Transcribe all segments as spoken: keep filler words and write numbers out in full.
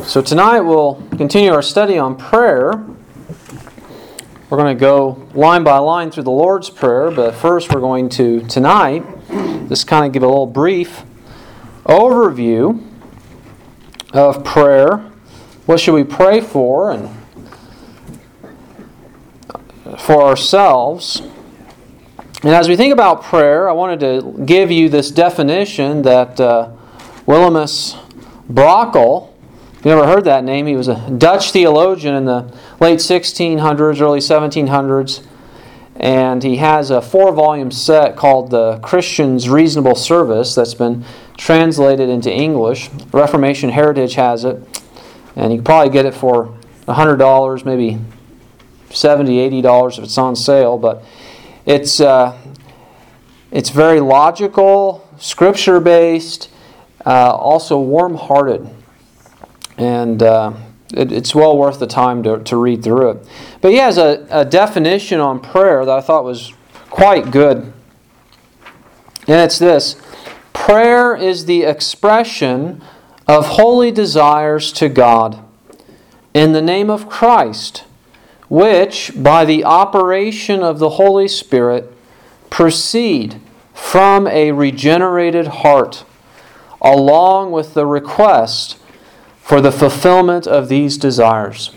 So tonight we'll continue our study on prayer. We're going to go line by line through the Lord's Prayer, but first we're going to, tonight, just kind of give a little brief overview of prayer. What should we pray for and for ourselves? And as we think about prayer, I wanted to give you this definition that uh, Willems Brauchel, if you never heard that name, he was a Dutch theologian in the late sixteen hundreds, early seventeen hundreds, and he has a four-volume set called The Christian's Reasonable Service that's been translated into English. Reformation Heritage has it, and you can probably get it for one hundred dollars, maybe seventy dollars, eighty dollars if it's on sale, but it's uh, it's very logical, scripture-based, uh, also warm-hearted. And uh, it, it's well worth the time to, to read through it. But he has a, a definition on prayer that I thought was quite good. And it's this: prayer is the expression of holy desires to God in the name of Christ, which, by the operation of the Holy Spirit, proceed from a regenerated heart, along with the request for the fulfillment of these desires.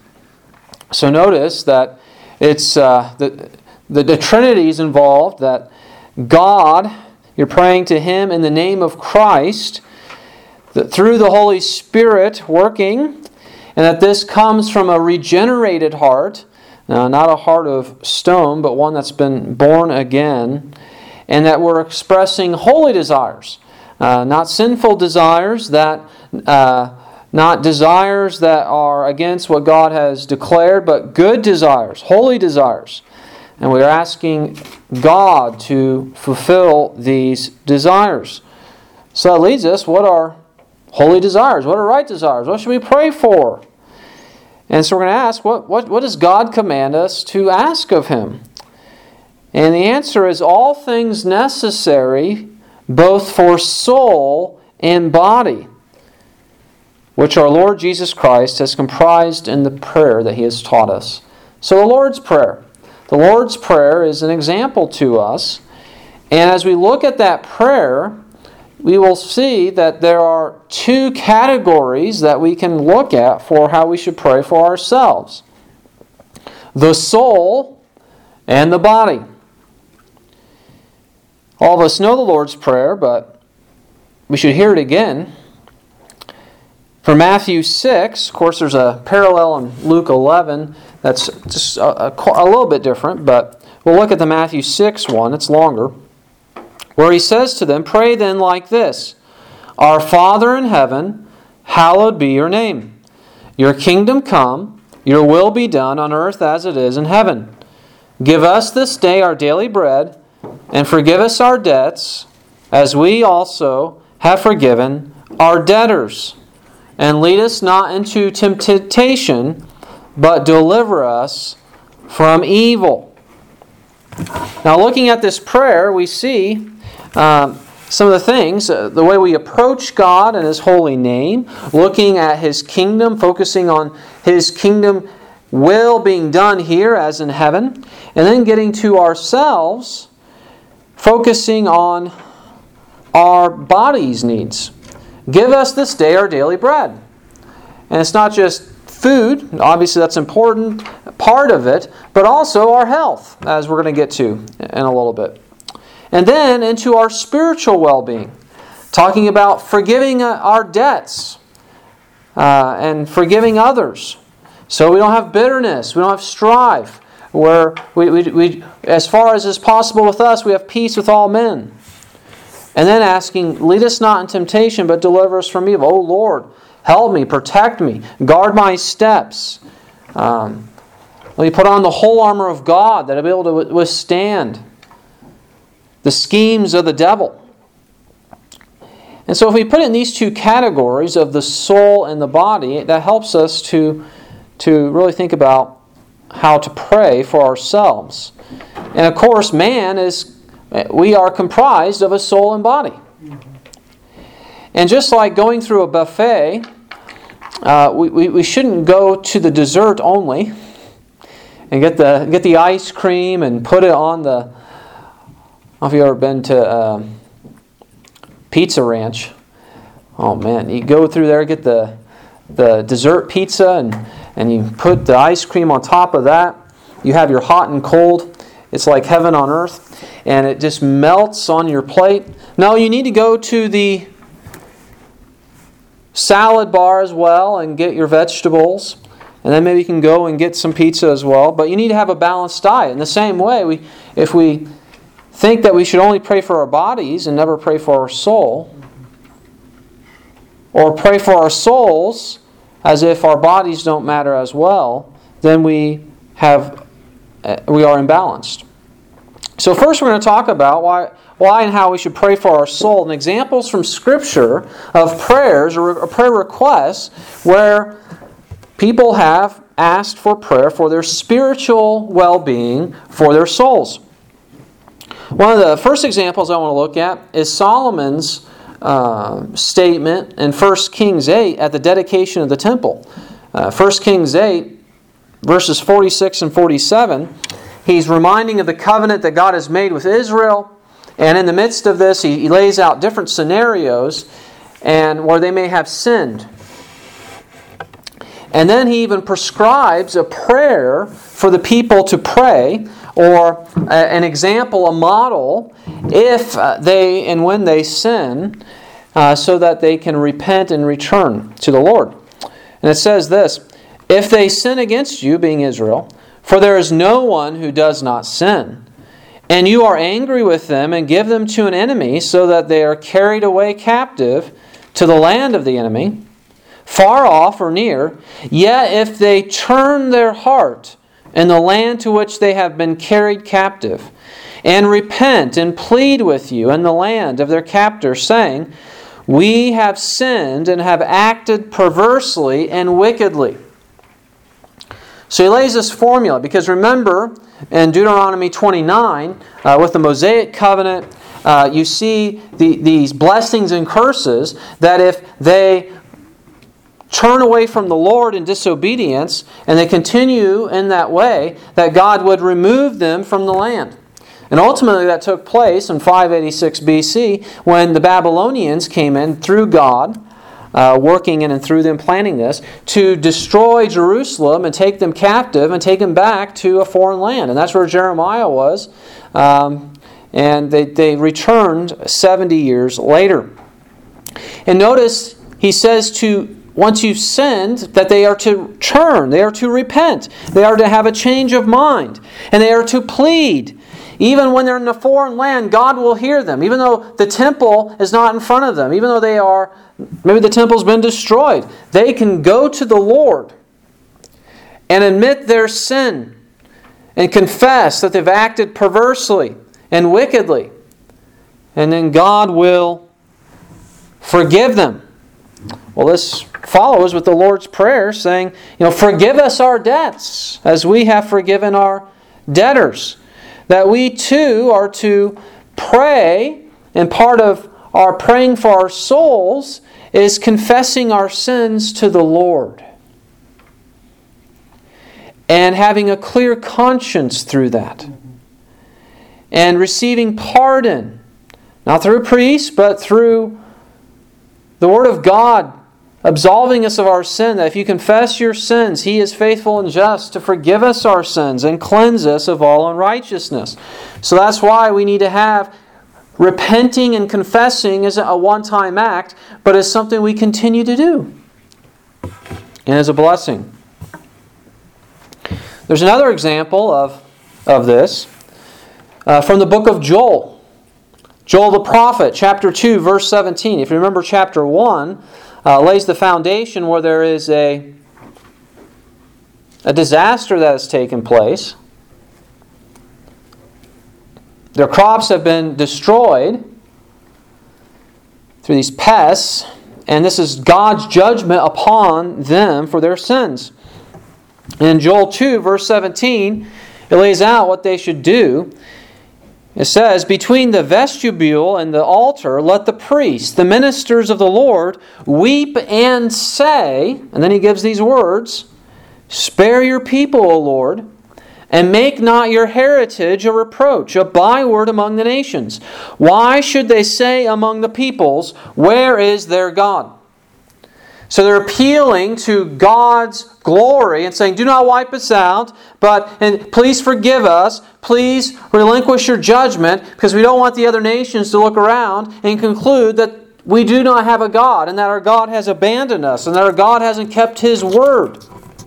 So notice that it's uh, the, the, the Trinity is involved, that God, you're praying to Him in the name of Christ, that through the Holy Spirit working, and that this comes from a regenerated heart, uh, not a heart of stone, but one that's been born again, and that we're expressing holy desires, uh, not sinful desires, that uh, not desires that are against what God has declared, but good desires, holy desires. And we're asking God to fulfill these desires. So that leads us, what are holy desires? What are right desires? What should we pray for? And so we're going to ask, what, what, what does God command us to ask of Him? And the answer is all things necessary, both for soul and body, which our Lord Jesus Christ has comprised in the prayer that He has taught us. So the Lord's Prayer. The Lord's Prayer is an example to us. And as we look at that prayer, we will see that there are two categories that we can look at for how we should pray for ourselves: the soul and the body. All of us know the Lord's Prayer, but we should hear it again. For Matthew six, of course there's a parallel in Luke eleven that's just a, a, a little bit different, but we'll look at the Matthew six one, it's longer, where He says to them, "Pray then like this: Our Father in heaven, hallowed be your name. Your kingdom come, your will be done on earth as it is in heaven. Give us this day our daily bread, and forgive us our debts, as we also have forgiven our debtors. And lead us not into temptation, but deliver us from evil." Now, looking at this prayer, we see um, some of the things, uh, the way we approach God and His holy name, looking at His kingdom, focusing on His kingdom will being done here as in heaven, and then getting to ourselves, focusing on our body's needs. Give us this day our daily bread. And it's not just food, obviously that's an important part of it, but also our health, as we're going to get to in a little bit. And then into our spiritual well-being, talking about forgiving our debts uh, and forgiving others. So we don't have bitterness, we don't have strife, where we, we, we, as far as is possible with us, we have peace with all men. And then asking, lead us not in temptation, but deliver us from evil. Oh Lord, help me, protect me, guard my steps. Um, let me put on the whole armor of God that I'll be able to withstand the schemes of the devil. And so if we put it in these two categories of the soul and the body, that helps us to, to really think about how to pray for ourselves. And of course, man is we are comprised of a soul and body. And just like going through a buffet, uh, we, we, we shouldn't go to the dessert only and get the get the ice cream and put it on the... I don't know if you've ever been to uh, Pizza Ranch. Oh man, you go through there, get the the dessert pizza, and, and you put the ice cream on top of that. You have your hot and cold. It's like heaven on earth. And it just melts on your plate. No, you need to go to the salad bar as well and get your vegetables. And then maybe you can go and get some pizza as well. But you need to have a balanced diet. In the same way, we if we think that we should only pray for our bodies and never pray for our soul, or pray for our souls as if our bodies don't matter as well, then we have we are imbalanced. So first we're going to talk about why why and how we should pray for our soul, and examples from Scripture of prayers or prayer requests where people have asked for prayer for their spiritual well-being, for their souls. One of the first examples I want to look at is Solomon's uh, statement in First Kings eight at the dedication of the temple. Uh, First Kings eight, verses forty-six and forty-seven, he's reminding of the covenant that God has made with Israel. And in the midst of this, he, he lays out different scenarios and where they may have sinned. And then he even prescribes a prayer for the people to pray, or a, an example, a model, if uh, they and when they sin, uh, so that they can repent and return to the Lord. And it says this: if they sin against you, being Israel, for there is no one who does not sin, and you are angry with them and give them to an enemy, so that they are carried away captive to the land of the enemy, far off or near, yet if they turn their heart in the land to which they have been carried captive, and repent and plead with you in the land of their captor, saying, we have sinned and have acted perversely and wickedly. So he lays this formula, because remember, in Deuteronomy twenty-nine, uh, with the Mosaic covenant, uh, you see the, these blessings and curses that if they turn away from the Lord in disobedience, and they continue in that way, that God would remove them from the land. And ultimately that took place in five eighty-six B C when the Babylonians came in through God, uh, working in and through them planning this, to destroy Jerusalem and take them captive and take them back to a foreign land. And that's where Jeremiah was. Um, and they, they returned seventy years later. And notice he says to once you've sinned, that they are to turn, they are to repent, they are to have a change of mind, and they are to plead. Even when they're in a foreign land, God will hear them. Even though the temple is not in front of them, even though they are, maybe the temple's been destroyed, they can go to the Lord and admit their sin and confess that they've acted perversely and wickedly. And then God will forgive them. Well, this follows with the Lord's Prayer saying, you know, forgive us our debts as we have forgiven our debtors. That we too are to pray, and part of our praying for our souls is confessing our sins to the Lord. And having a clear conscience through that. And receiving pardon, not through a priest, but through the Word of God, absolving us of our sin, that if you confess your sins, He is faithful and just to forgive us our sins and cleanse us of all unrighteousness. So that's why we need to have repenting and confessing as a one-time act, but as something we continue to do. And as a blessing. There's another example of, of this uh, from the book of Joel. Joel the prophet, chapter two, verse seventeen. If you remember, chapter one uh, lays the foundation where there is a, a disaster that has taken place. Their crops have been destroyed through these pests, and this is God's judgment upon them for their sins. In Joel two, verse seventeen, it lays out what they should do. It says, between the vestibule and the altar, let the priests, the ministers of the Lord, weep and say, and then he gives these words, spare your people, O Lord, and make not your heritage a reproach, a byword among the nations. Why should they say among the peoples, where is their God? So they're appealing to God's glory and saying, do not wipe us out, but and please forgive us. Please relinquish your judgment, because we don't want the other nations to look around and conclude that we do not have a God, and that our God has abandoned us, and that our God hasn't kept His word.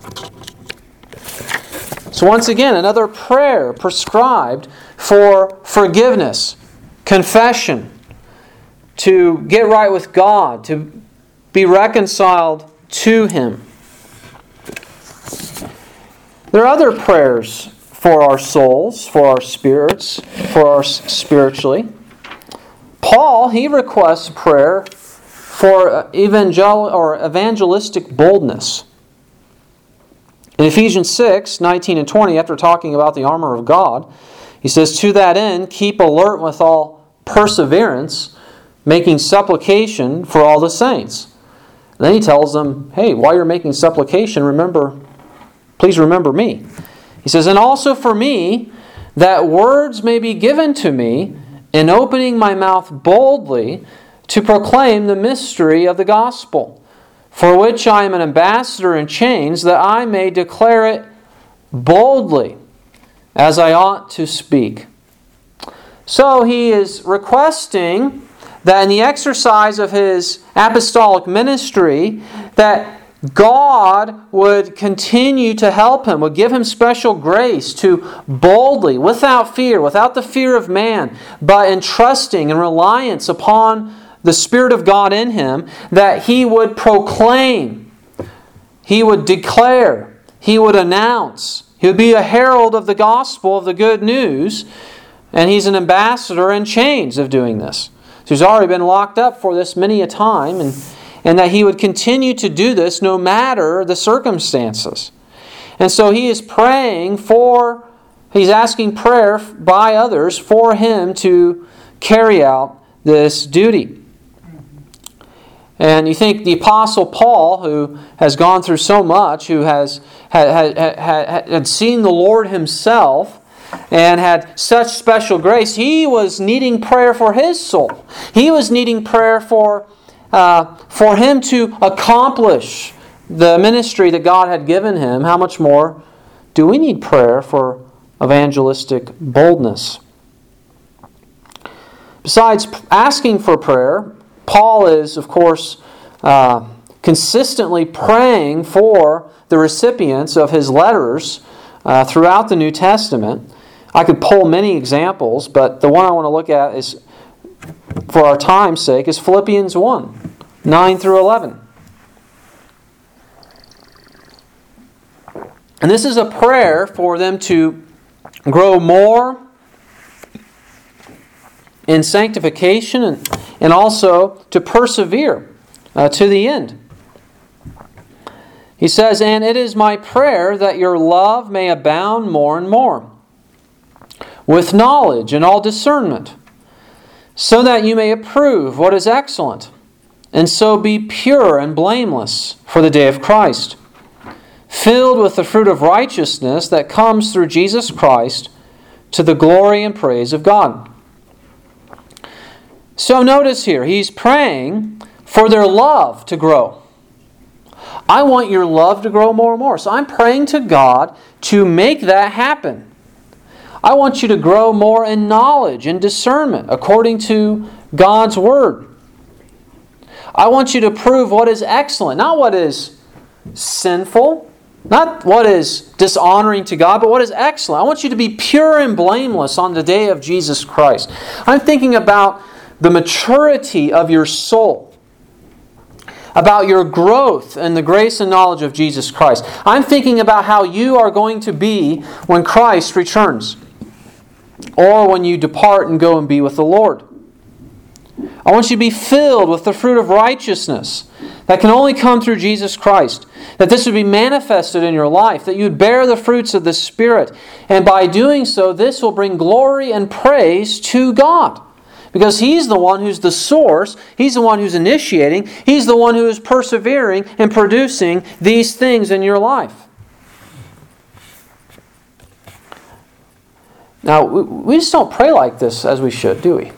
So once again, another prayer prescribed for forgiveness, confession, to get right with God, to be reconciled to Him. There are other prayers for our souls, for our spirits, for our spiritually. Paul, he requests prayer for evangel or evangelistic boldness. In Ephesians six, nineteen and twenty, after talking about the armor of God, he says, to that end, keep alert with all perseverance, making supplication for all the saints. And then he tells them, hey, while you're making supplication, remember, please remember me. He says, and also for me, that words may be given to me in opening my mouth boldly to proclaim the mystery of the gospel, for which I am an ambassador in chains, that I may declare it boldly, as I ought to speak. So he is requesting that in the exercise of his apostolic ministry, that God would continue to help him, would give him special grace to boldly, without fear, without the fear of man, but in trusting and reliance upon the Spirit of God in him, that he would proclaim, he would declare, he would announce, he would be a herald of the gospel, of the good news, and he's an ambassador in chains of doing this. So he's already been locked up for this many a time, and and that he would continue to do this no matter the circumstances. And so he is praying for, he's asking prayer by others for him to carry out this duty. And you think the Apostle Paul, who has gone through so much, who has had, had, had, had seen the Lord himself, and had such special grace, he was needing prayer for his soul. He was needing prayer for Uh, for him to accomplish the ministry that God had given him. How much more do we need prayer for evangelistic boldness? Besides asking for prayer, Paul is, of course, uh, consistently praying for the recipients of his letters uh, throughout the New Testament. I could pull many examples, but the one I want to look at is, for our time's sake, is Philippians one, nine through eleven. And this is a prayer for them to grow more in sanctification and, and also to persevere uh, to the end. He says, and it is my prayer that your love may abound more and more, with knowledge and all discernment, so that you may approve what is excellent, and so be pure and blameless for the day of Christ, filled with the fruit of righteousness that comes through Jesus Christ, to the glory and praise of God. So notice here, he's praying for their love to grow. I want your love to grow more and more. So I'm praying to God to make that happen. I want you to grow more in knowledge and discernment according to God's Word. I want you to prove what is excellent, not what is sinful, not what is dishonoring to God, but what is excellent. I want you to be pure and blameless on the day of Jesus Christ. I'm thinking about the maturity of your soul, about your growth in the grace and knowledge of Jesus Christ. I'm thinking about how you are going to be when Christ returns, or when you depart and go and be with the Lord. I want you to be filled with the fruit of righteousness that can only come through Jesus Christ. That this would be manifested in your life, that you would bear the fruits of the Spirit. And by doing so, this will bring glory and praise to God. Because He's the one who's the source, He's the one who's initiating, He's the one who is persevering and producing these things in your life. Now, we just don't pray like this as we should, do we?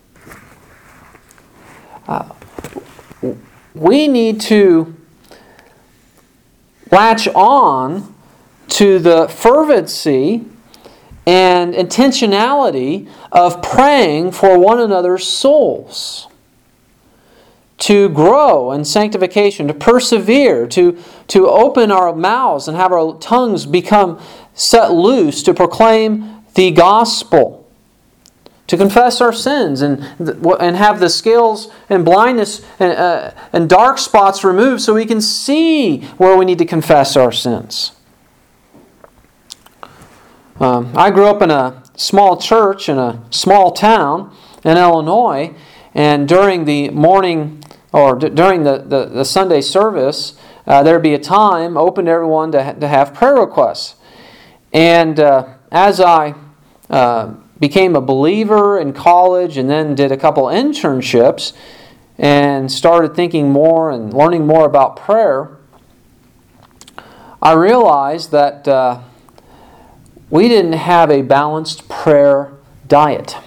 Uh, we need to latch on to the fervency and intentionality of praying for one another's souls. To grow in sanctification, to persevere, to, to open our mouths and have our tongues become set loose to proclaim the gospel, to confess our sins and, and have the scales and blindness and, uh, and dark spots removed so we can see where we need to confess our sins. Um, I grew up in a small church in a small town in Illinois, and during the morning or d- during the, the, the Sunday service, uh, there would be a time open to everyone to, ha- to have prayer requests. And uh, as I uh, became a believer in college and then did a couple internships and started thinking more and learning more about prayer, I realized that uh, we didn't have a balanced prayer diet.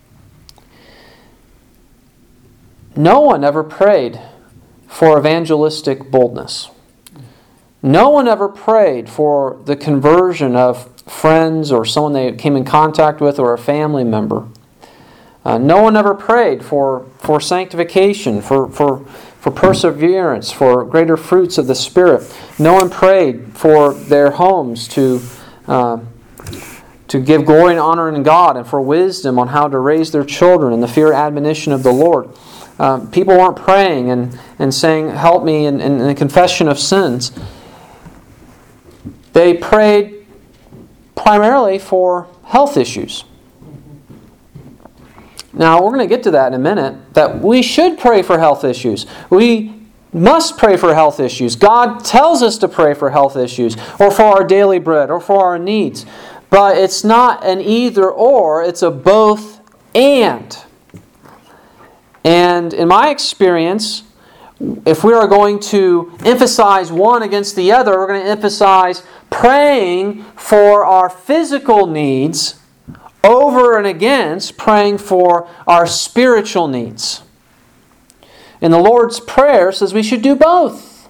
No one ever prayed for evangelistic boldness. No one ever prayed for the conversion of friends or someone they came in contact with or a family member. Uh, no one ever prayed for, for sanctification, for, for, for perseverance, for greater fruits of the Spirit. No one prayed for their homes to, uh, to give glory and honor in God and for wisdom on how to raise their children and the fear and admonition of the Lord. Um, people weren't praying and, and saying, help me in, in the confession of sins. They prayed primarily for health issues. Now, we're going to get to that in a minute, that we should pray for health issues. We must pray for health issues. God tells us to pray for health issues, or for our daily bread, or for our needs. But it's not an either or, it's a both and. And in my experience, if we are going to emphasize one against the other, we're going to emphasize praying for our physical needs over and against praying for our spiritual needs. And the Lord's Prayer says we should do both.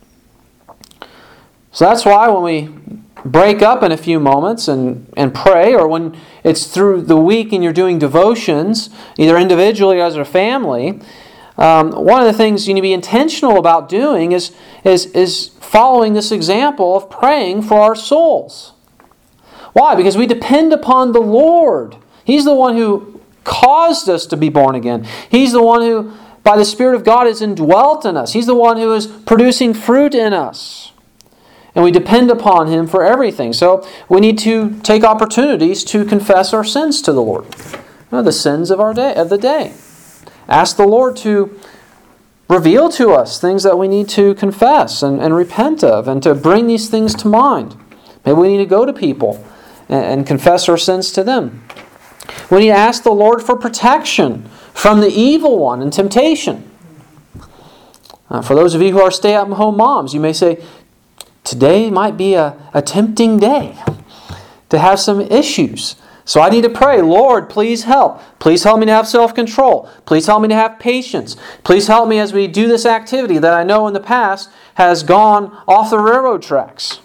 So that's why when we break up in a few moments and, and pray, or when it's through the week and you're doing devotions, either individually or as a family, um, one of the things you need to be intentional about doing is, is, is following this example of praying for our souls. Why? Because we depend upon the Lord. He's the one who caused us to be born again. He's the one who, by the Spirit of God, is indwelt in us. He's the one who is producing fruit in us. And we depend upon Him for everything. So we need to take opportunities to confess our sins to the Lord. You know, the sins of our day, of the day. Ask the Lord to reveal to us things that we need to confess and, and repent of, and to bring these things to mind. Maybe we need to go to people and, and confess our sins to them. We need to ask the Lord for protection from the evil one and temptation. Uh, for those of you who are stay-at-home moms, you may say, today might be a, a tempting day to have some issues. So I need to pray, Lord, please help. Please help me to have self-control. Please help me to have patience. Please help me as we do this activity that I know in the past has gone off the railroad tracks.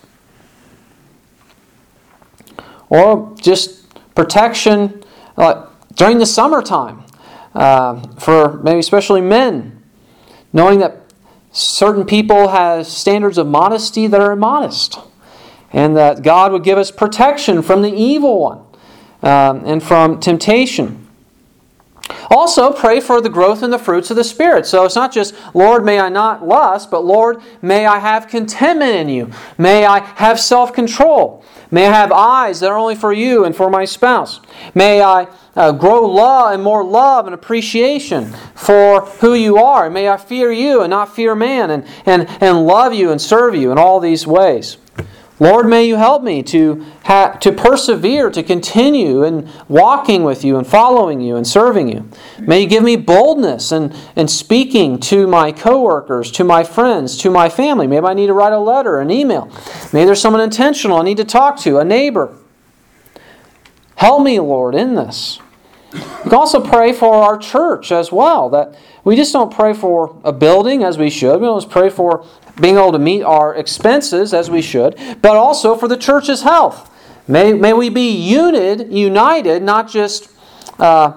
Or just protection uh, during the summertime uh, for maybe especially men, knowing that certain people have standards of modesty that are immodest, and that God would give us protection from the evil one um, and from temptation. Also, pray for the growth in the fruits of the Spirit. So it's not just, Lord, may I not lust, but Lord, may I have contentment in You. May I have self-control. May I have eyes that are only for You and for my spouse. May I uh, grow love and more love and appreciation for who you are. And may I fear you and not fear man, and, and, and love you and serve you in all these ways. Lord, may you help me to ha- to persevere, to continue in walking with you and following you and serving you. May you give me boldness in, in speaking to my coworkers, to my friends, to my family. Maybe I need to write a letter, an email. Maybe there's someone intentional I need to talk to, a neighbor. Help me, Lord, in this. You can also pray for our church as well, that we just don't pray for a building as we should. We don't just pray for being able to meet our expenses as we should, but also for the church's health. May, may we be united, united, not just uh,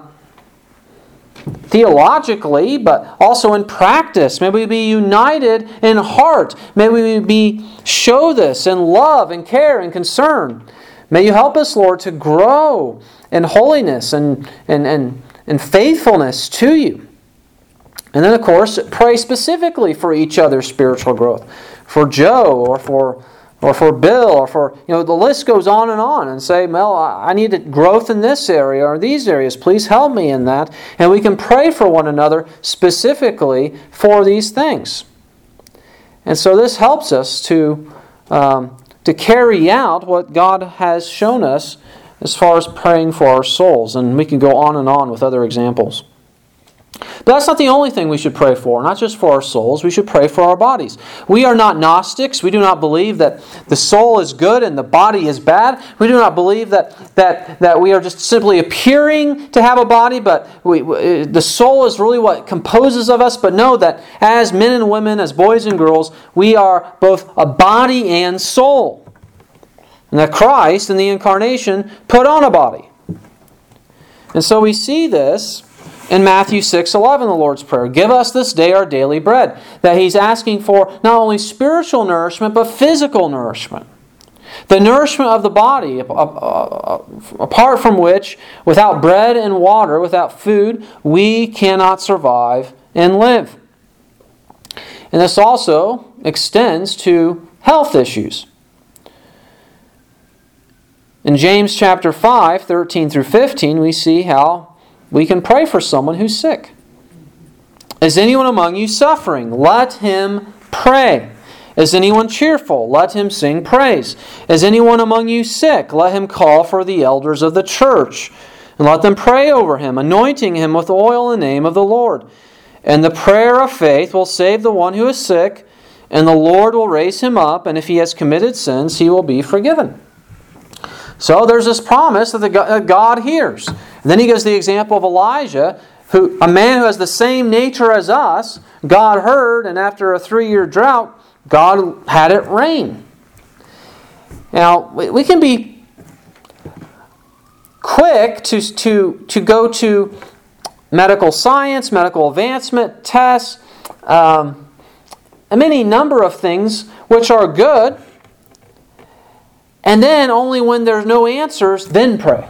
theologically, but also in practice. May we be united in heart. May we be show this in love and care and concern. May you help us, Lord, to grow in holiness and, and, and, and faithfulness to you. And then, of course, pray specifically for each other's spiritual growth. For Joe, or for or for Bill, or for, you know, the list goes on and on. And say, Mel, I need growth in this area or these areas. Please help me in that. And we can pray for one another specifically for these things. And so this helps us to, um, to carry out what God has shown us as far as praying for our souls. And we can go on and on with other examples. But that's not the only thing we should pray for. Not just for our souls. We should pray for our bodies. We are not Gnostics. We do not believe that the soul is good and the body is bad. We do not believe that that, that we are just simply appearing to have a body, but we, the soul is really what composes of us. But know that as men and women, as boys and girls, we are both a body and soul. And that Christ in the Incarnation put on a body. And so we see this in Matthew six eleven, the Lord's Prayer. Give us this day our daily bread. That He's asking for not only spiritual nourishment, but physical nourishment. The nourishment of the body, apart from which, without bread and water, without food, we cannot survive and live. And this also extends to health issues. In James chapter five, thirteen through fifteen, we see how we can pray for someone who's sick. Is anyone among you suffering? Let him pray. Is anyone cheerful? Let him sing praise. Is anyone among you sick? Let him call for the elders of the church, and let them pray over him, anointing him with oil in the name of the Lord. And the prayer of faith will save the one who is sick, and the Lord will raise him up, and if he has committed sins, he will be forgiven. So there's this promise that God hears. And then he gives the example of Elijah, who a man who has the same nature as us. God heard, and after a three-year drought, God had it rain. Now, we can be quick to, to, to go to medical science, medical advancement, tests, um, and any number of things which are good. And then only when there's no answers, then pray.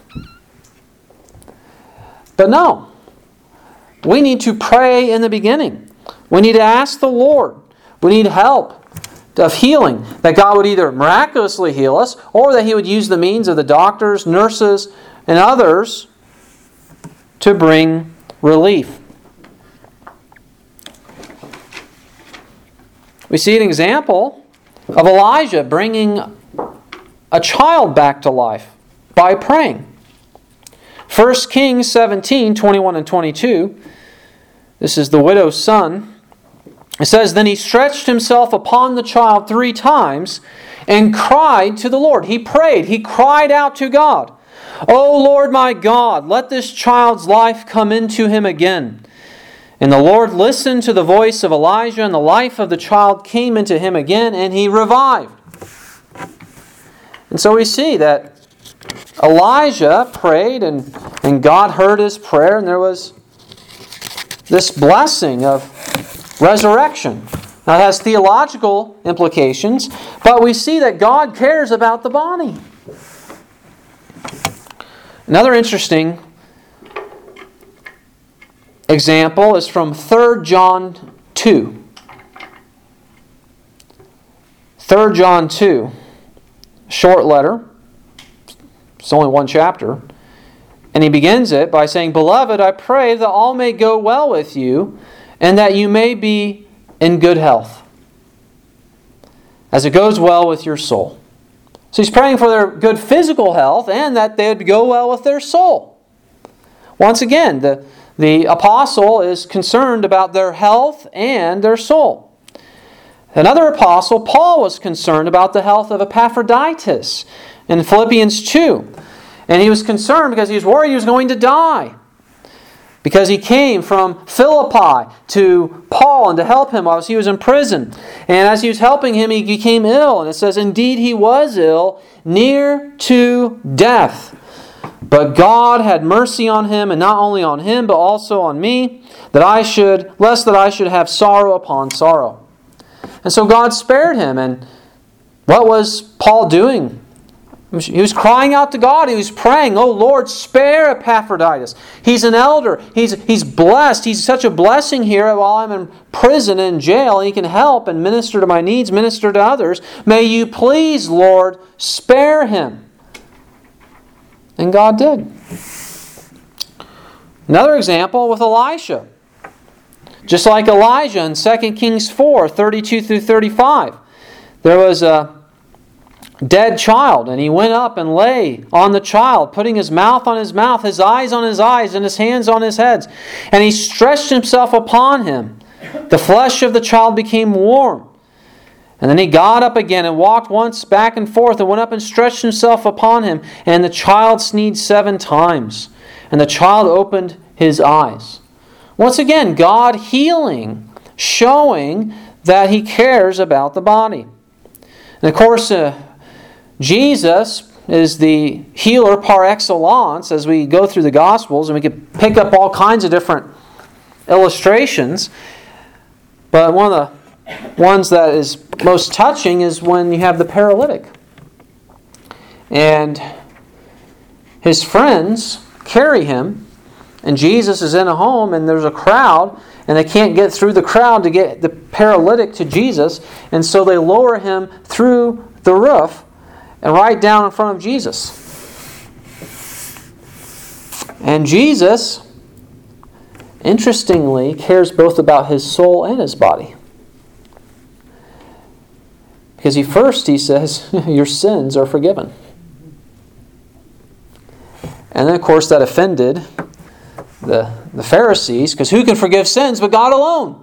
But no. We need to pray in the beginning. We need to ask the Lord. We need help of healing. That God would either miraculously heal us, or that He would use the means of the doctors, nurses, and others to bring relief. We see an example of Elijah bringing a child back to life by praying. First Kings seventeen, twenty-one and twenty-two. This is the widow's son. It says, Then he stretched himself upon the child three times and cried to the Lord. He prayed. He cried out to God. O Lord my God, let this child's life come into him again. And the Lord listened to the voice of Elijah, and the life of the child came into him again, and he revived. And so we see that Elijah prayed, and, and God heard his prayer, and there was this blessing of resurrection. Now it has theological implications, but we see that God cares about the body. Another interesting example is from Third John two. Third John two. Short letter. It's only one chapter. And he begins it by saying, "Beloved, I pray that all may go well with you, and that you may be in good health, as it goes well with your soul." So he's praying for their good physical health and that they would go well with their soul. Once again, the, the apostle is concerned about their health and their soul. Another apostle, Paul, was concerned about the health of Epaphroditus in Philippians two. And he was concerned because he was worried he was going to die. Because he came from Philippi to Paul and to help him while he was in prison. And as he was helping him, he became ill. And it says, "Indeed he was ill, near to death. But God had mercy on him, and not only on him, but also on me, that I should, lest that I should have sorrow upon sorrow." And so God spared him. And what was Paul doing? He was crying out to God. He was praying, "Oh Lord, spare Epaphroditus. He's an elder. He's, he's blessed. He's such a blessing here while I'm in prison and in jail. He can help and minister to my needs, minister to others. May you please, Lord, spare him." And God did. Another example with Elisha. Just like Elijah in Second Kings four, thirty-two through thirty-five. There was a dead child, and he went up and lay on the child, putting his mouth on his mouth, his eyes on his eyes, and his hands on his heads. And he stretched himself upon him. The flesh of the child became warm. And then he got up again and walked once back and forth and went up and stretched himself upon him. And the child sneezed seven times. And the child opened his eyes. Once again, God healing, showing that He cares about the body. And of course, uh, Jesus is the healer par excellence as we go through the Gospels, and we could pick up all kinds of different illustrations. But one of the ones that is most touching is when you have the paralytic. And his friends carry him, and Jesus is in a home, and there's a crowd, and they can't get through the crowd to get the paralytic to Jesus, and so they lower him through the roof and right down in front of Jesus. And Jesus, interestingly, cares both about his soul and his body. Because he first, he says, your sins are forgiven. And then, of course, that offended the, the Pharisees, because who can forgive sins but God alone?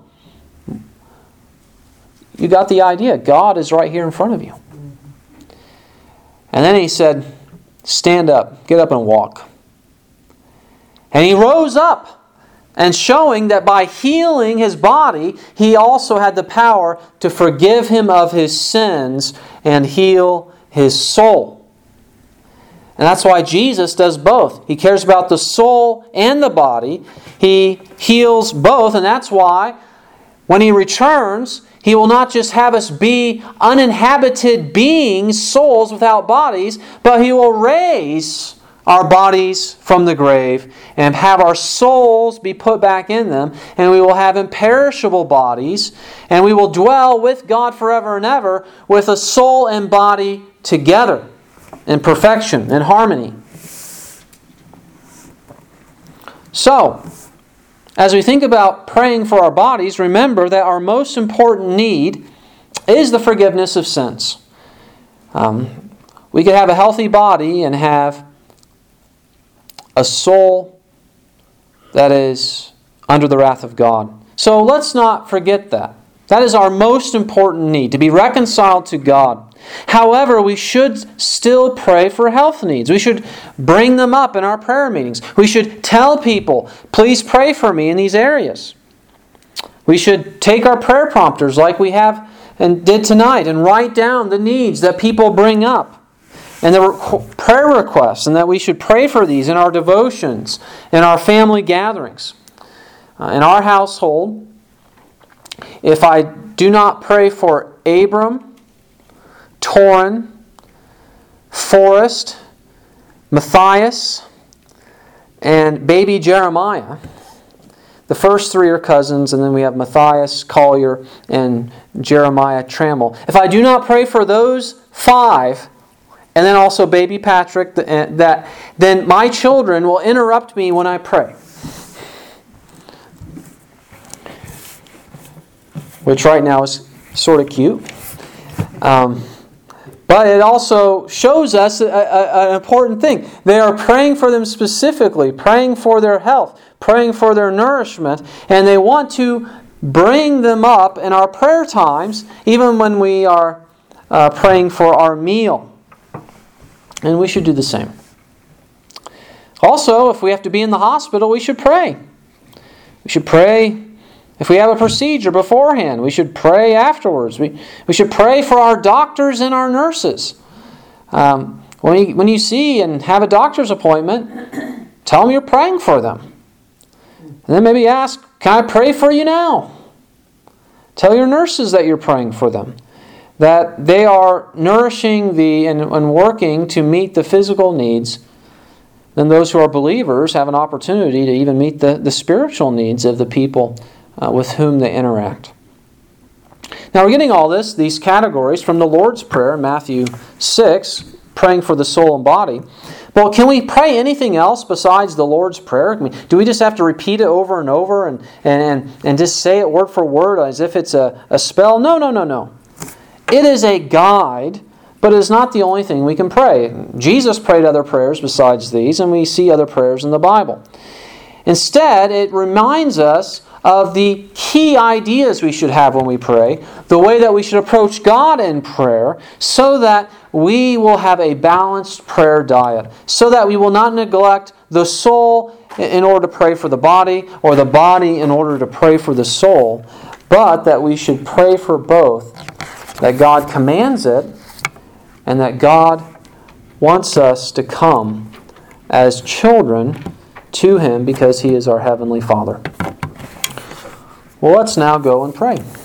You got the idea. God is right here in front of you. And then he said, stand up, get up and walk. And he rose up, and showing that by healing his body, he also had the power to forgive him of his sins and heal his soul. And that's why Jesus does both. He cares about the soul and the body. He heals both, and that's why when He returns, He will not just have us be uninhabited beings, souls without bodies, but He will raise our bodies from the grave and have our souls be put back in them, and we will have imperishable bodies, and we will dwell with God forever and ever with a soul and body together in perfection and harmony. So, as we think about praying for our bodies, remember that our most important need is the forgiveness of sins. Um, we could have a healthy body and have a soul that is under the wrath of God. So let's not forget that. That is our most important need, to be reconciled to God. However, we should still pray for health needs. We should bring them up in our prayer meetings. We should tell people, please pray for me in these areas. We should take our prayer prompters like we have and did tonight and write down the needs that people bring up and the prayer requests, and that we should pray for these in our devotions, in our family gatherings. Uh, in our household, if I do not pray for Abram, Torin, Forrest, Matthias, and baby Jeremiah, the first three are cousins, and then we have Matthias, Collier, and Jeremiah Trammell. If I do not pray for those five and then also baby Patrick, that then my children will interrupt me when I pray. Which right now is sort of cute. Um, but it also shows us a, a, an important thing. They are praying for them specifically, praying for their health, praying for their nourishment, and they want to bring them up in our prayer times, even when we are uh, praying for our meal. And we should do the same. Also, if we have to be in the hospital, we should pray. We should pray if we have a procedure beforehand. We should pray afterwards. We, we should pray for our doctors and our nurses. Um, when, you, when you see and have a doctor's appointment, tell them you're praying for them. And then maybe ask, can I pray for you now? Tell your nurses that you're praying for them. That they are nourishing the and, and working to meet the physical needs. Then those who are believers have an opportunity to even meet the, the spiritual needs of the people uh, with whom they interact. Now we're getting all this, these categories from the Lord's Prayer, Matthew six, praying for the soul and body. But can we pray anything else besides the Lord's Prayer? I mean, do we just have to repeat it over and over and, and, and just say it word for word as if it's a, a spell? No, no, no, no. It is a guide, but it is not the only thing we can pray. Jesus prayed other prayers besides these, and we see other prayers in the Bible. Instead, it reminds us of the key ideas we should have when we pray, the way that we should approach God in prayer, so that we will have a balanced prayer diet, so that we will not neglect the soul in order to pray for the body, or the body in order to pray for the soul, but that we should pray for both, that God commands it, and that God wants us to come as children to Him because He is our Heavenly Father. Well, let's now go and pray.